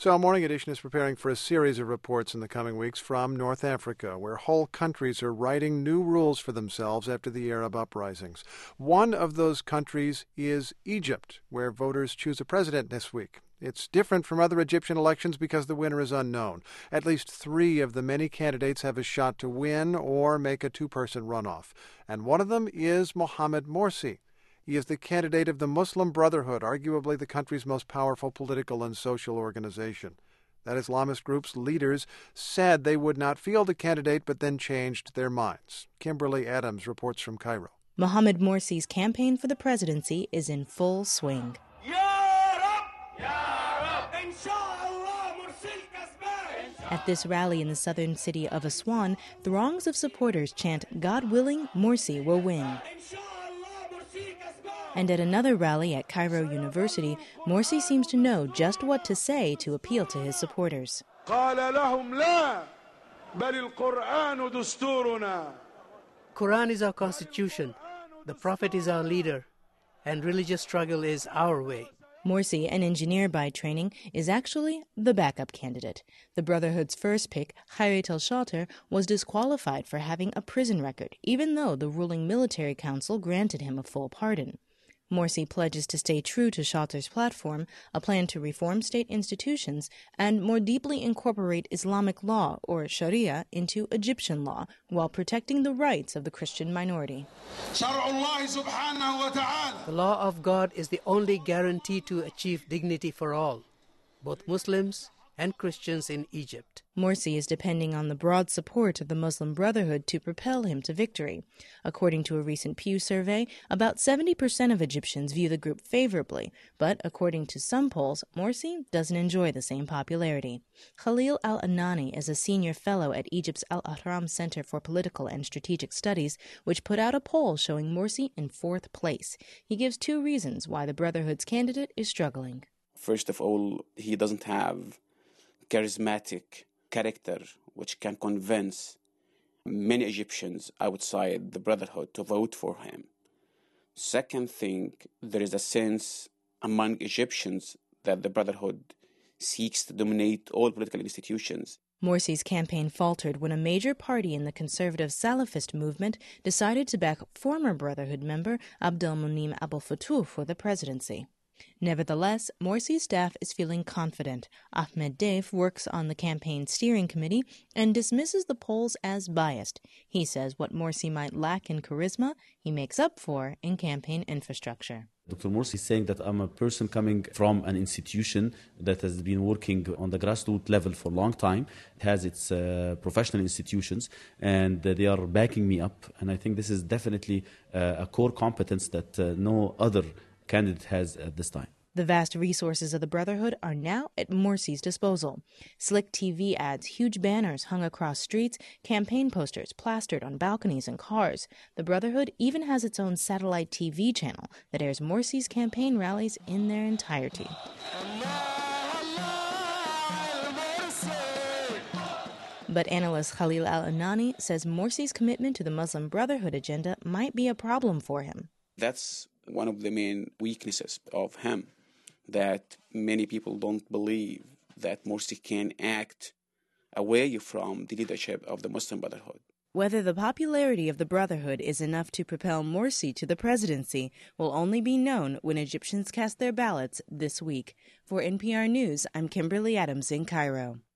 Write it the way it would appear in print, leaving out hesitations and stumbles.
So, Morning Edition is preparing for a series of reports in the coming weeks from North Africa, where whole countries are writing new rules for themselves after the Arab uprisings. One of those countries is Egypt, where voters choose a president this week. It's different from other Egyptian elections because the winner is unknown. At least 3 of the many candidates have a shot to win or make a two-person runoff. And one of them is Mohamed Morsi. He is the candidate of the Muslim Brotherhood, arguably the country's most powerful political and social organization. That Islamist group's leaders said they would not field a candidate, but then changed their minds. Kimberly Adams reports from Cairo. Mohamed Morsi's campaign for the presidency is in full swing. At this rally in the southern city of Aswan, throngs of supporters chant, "God willing, Morsi will win." And at another rally at Cairo University, Morsi seems to know just what to say to appeal to his supporters. Quran is our constitution, the Prophet is our leader, and religious struggle is our way. Morsi, an engineer by training, is actually the backup candidate. The Brotherhood's first pick, Khayret al-Shater, was disqualified for having a prison record, even though the ruling military council granted him a full pardon. Morsi pledges to stay true to Shater's platform, a plan to reform state institutions and more deeply incorporate Islamic law, or Sharia, into Egyptian law, while protecting the rights of the Christian minority. The law of God is the only guarantee to achieve dignity for all, both Muslims and Christians in Egypt. Morsi is depending on the broad support of the Muslim Brotherhood to propel him to victory. According to a recent Pew survey, about 70% of Egyptians view the group favorably, but according to some polls, Morsi doesn't enjoy the same popularity. Khalil al-Anani is a senior fellow at Egypt's Al-Ahram Center for Political and Strategic Studies, which put out a poll showing Morsi in 4th place. He gives 2 reasons why the Brotherhood's candidate is struggling. First of all, he doesn't have charismatic character which can convince many Egyptians outside the Brotherhood to vote for him. Second thing, there is a sense among Egyptians that the Brotherhood seeks to dominate all political institutions. Morsi's campaign faltered when a major party in the conservative Salafist movement decided to back former Brotherhood member Abdelmonem Abdel-Fattah for the presidency. Nevertheless, Morsi's staff is feeling confident. Ahmed Deif works on the campaign steering committee and dismisses the polls as biased. He says what Morsi might lack in charisma, he makes up for in campaign infrastructure. Dr. Morsi is saying that I'm a person coming from an institution that has been working on the grassroots level for a long time. It has its professional institutions, and they are backing me up. And I think this is definitely a core competence that no other candidate has at this time. The vast resources of the Brotherhood are now at Morsi's disposal. Slick TV ads, huge banners hung across streets, campaign posters plastered on balconies and cars. The Brotherhood even has its own satellite TV channel that airs Morsi's campaign rallies in their entirety. But analyst Khalil al-Anani says Morsi's commitment to the Muslim Brotherhood agenda might be a problem for him. That's one of the main weaknesses of him, that many people don't believe that Morsi can act away from the leadership of the Muslim Brotherhood. Whether the popularity of the Brotherhood is enough to propel Morsi to the presidency will only be known when Egyptians cast their ballots this week. For NPR News, I'm Kimberly Adams in Cairo.